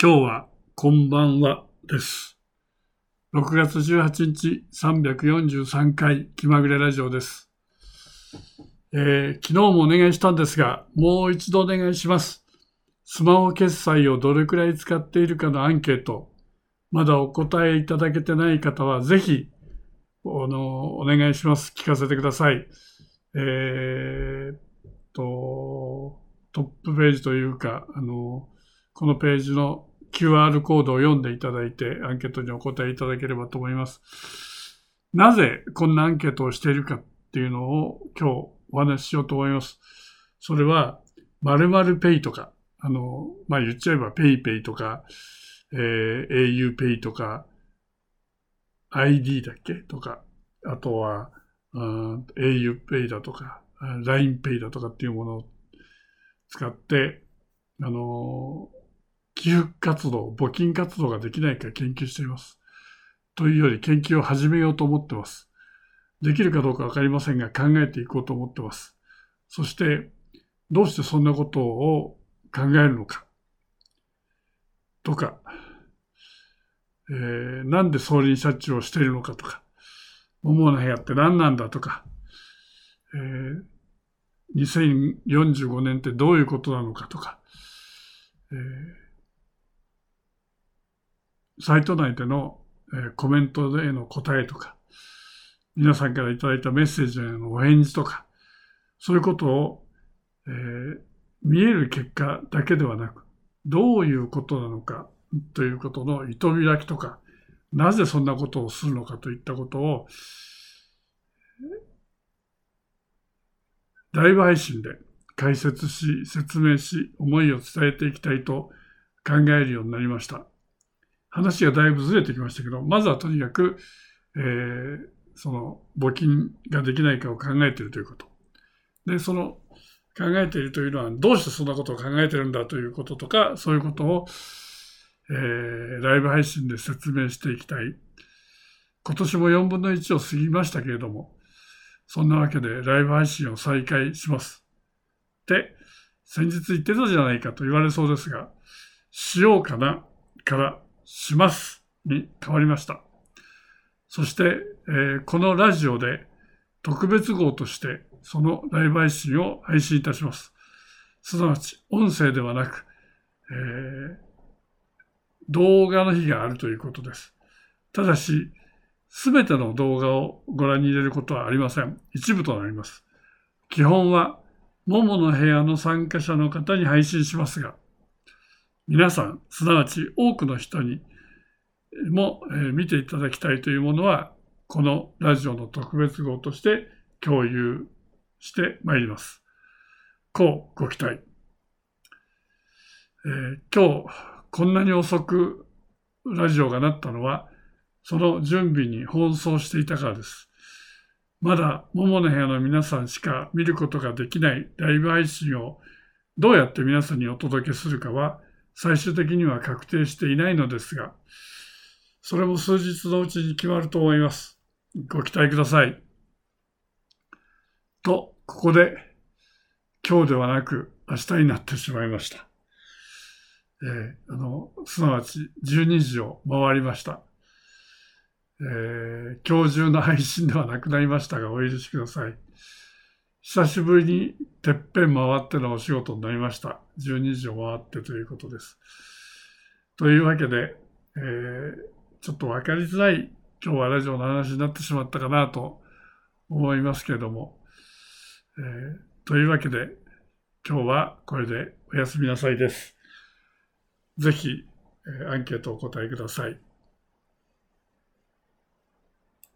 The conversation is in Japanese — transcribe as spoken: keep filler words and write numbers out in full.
今日はこんばんはです。ろくがつじゅうはちにちさんびゃくよんじゅうさんかい気まぐれラジオです、えー。昨日もお願いしたんですが、もう一度お願いします。スマホ決済をどれくらい使っているかのアンケート、まだお答えいただけてない方はぜひあのお願いします。聞かせてください。えー、っとトップページというかあのこのページの キューアール コードを読んでいただいてアンケートにお答えいただければと思います。なぜこんなアンケートをしているかっていうのを今日お話ししようと思います。それは〇〇ペイとか、あの、まあ、言っちゃえば PayPay とか、えー、auPay とか アイディー だっけとか、あとは auPay だとか ラインペイ だとかっていうものを使ってあの寄付活動、募金活動ができないか研究しています。というより研究を始めようと思ってます。できるかどうかわかりませんが考えていこうと思ってます。そしてどうしてそんなことを考えるのかとか、えー、なんで総理社長をしているのかとか、桃の部屋って何なんだとか、えー、にせんよんじゅうごねんってどういうことなのかとか、えー、サイト内での、えー、コメントへの答えとか、皆さんからいただいたメッセージへのお返事とか、そういうことを、えー、見える結果だけではなく、どういうことなのかということの糸開きとか、なぜそんなことをするのかといったことを、ライブ配信で解説し、説明し、思いを伝えていきたいと考えるようになりました。話がだいぶずれてきましたけど、まずはとにかく、えー、その募金ができないかを考えているということ。で、その考えているというのは、どうしてそんなことを考えているんだということとか、そういうことを、えー、ライブ配信で説明していきたい。今年もよんぶんのいちを過ぎましたけれども、そんなわけでライブ配信を再開します。で、先日言ってたじゃないかと言われそうですが、しようかなからしますに変わりました。そして、えー、このラジオで特別号としてそのライブ配信を配信いたします。すなわち音声ではなく、えー、動画の日があるということです。ただし、すべての動画をご覧に入れることはありません。一部となります。基本は、ももの部屋の参加者の方に配信しますが、皆さん、すなわち多くの人にも、えー、見ていただきたいというものは、このラジオの特別号として共有してまいります。こうご期待。えー、今日、こんなに遅くラジオがなったのは、その準備に奔走していたからです。まだももの部屋の皆さんしか見ることができないライブ配信をどうやって皆さんにお届けするかは最終的には確定していないのですが、それも数日のうちに決まると思います。ご期待ください。と、ここで今日ではなく明日になってしまいました。えー、あの、すなわちじゅうにじを回りました。えー、今日中の配信ではなくなりましたがお許しください。久しぶりにてっぺん回ってのお仕事になりました。じゅうにじを回ってということです。というわけで、えー、ちょっと分かりづらい今日はラジオの話になってしまったかなと思いますけれども、えー、というわけで今日はこれでおやすみなさいです。ぜひ、えー、アンケートをお答えください。